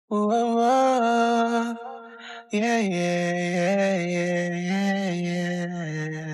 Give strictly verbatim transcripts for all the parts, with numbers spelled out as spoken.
Ooh, oh, oh. Yeah, yeah, yeah, yeah, yeah, yeah.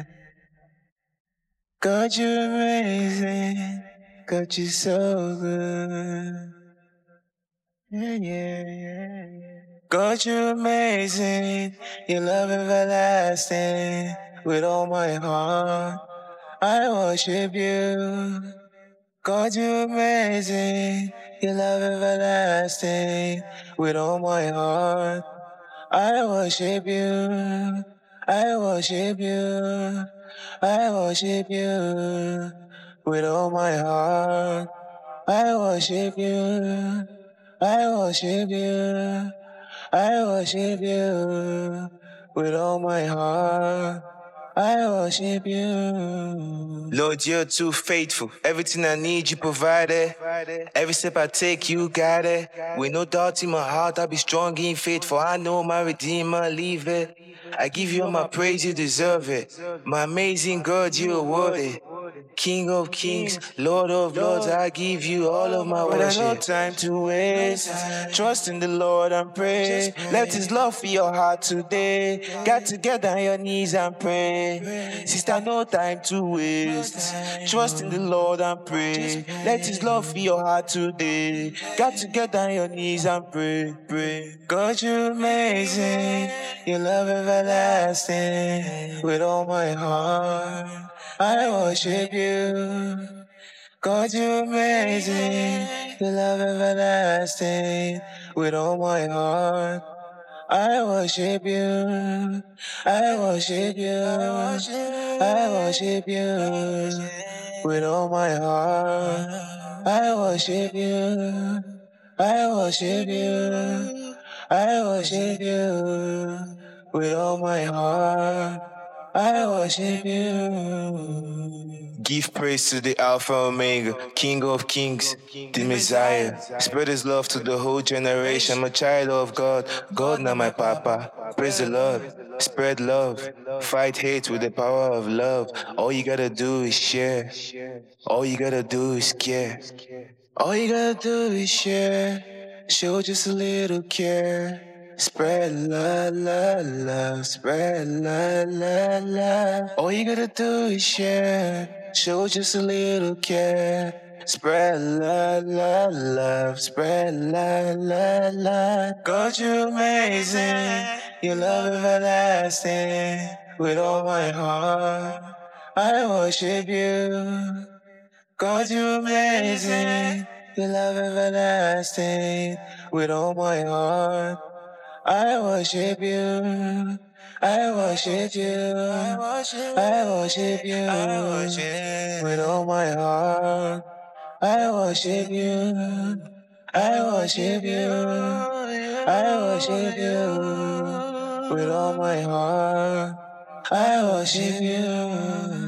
God, you're amazing. God, you're so good. Yeah, yeah, yeah, yeah. God, you're amazing. Your love everlasting. With all my heart, I worship you. God, you're amazing. Your love everlasting. With all my heart, I worship you. I worship you. I worship you. With all my heart, I worship you. I worship you. I worship you. With all my heart, I worship you. Lord, you're too faithful. Everything I need, you provided. Every step I take, you got it. With no doubt in my heart, I'll be strong in faith. For I know my Redeemer, leave it. I give you all my praise, you deserve it. My amazing God, you are worthy. King of kings, Lord of lords, I give you all of my worship. But I no time to waste. Trust in the Lord and pray. Let His love fill your heart today. Get together on your knees and pray. Sister, no time to waste. Trust in the Lord and pray. Let His love fill your heart today. Get together on your knees and pray, pray. God, you're amazing. Your love everlasting. With all my heart, I worship you. God, you're amazing. Your love everlasting. With all my heart, I worship you. I worship you. I worship you. With all my heart, I worship you. I worship you. I worship you. With all my heart, I worship you. Give praise to the Alpha Omega, King of Kings, the Messiah. Spread His love to the whole generation. I'm a child of God, God not my papa. Praise the Lord, spread love, fight hate with the power of love. All you gotta do is share. All you gotta do is care. All you gotta do is share. Show just a little care. Spread love, love, love. Spread love, love, love. All you gotta do is share. Show just a little care. Spread love, love, love. Spread love, love, love. God, you're amazing. Your love everlasting. With all my heart, I worship you. God, you're amazing. Your love everlasting. With all my heart, I worship you. I worship you. I worship you. With all my heart, I worship you. I worship you. I worship you. With all my heart, I worship you.